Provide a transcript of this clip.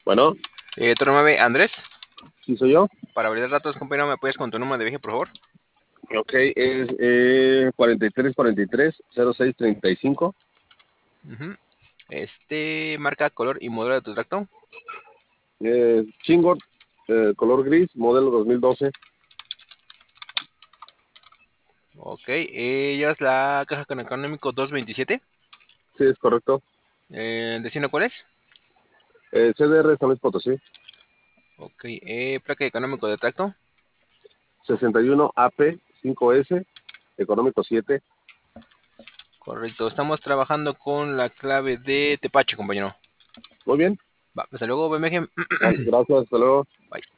Bueno, Tu nombre Andrés. sí soy yo. Para validar datos, compañero, ¿me apoyas con tu número de viaje, por favor? Ok, es 4343-0635. Ujú. Marca, color y modelo de tu tracto. Chingo, color gris, modelo 2012. Ok, llevas la caja con económico 227. Sí, es correcto. ¿Destino cuál es? CDR San Luis Potosí. Ok, placa de económico de tracto. 61 AP 5S, económico 7. Correcto, estamos trabajando con la clave de Tepache, compañero. Muy bien. Va, hasta luego, BMG. Gracias, hasta luego. Bye.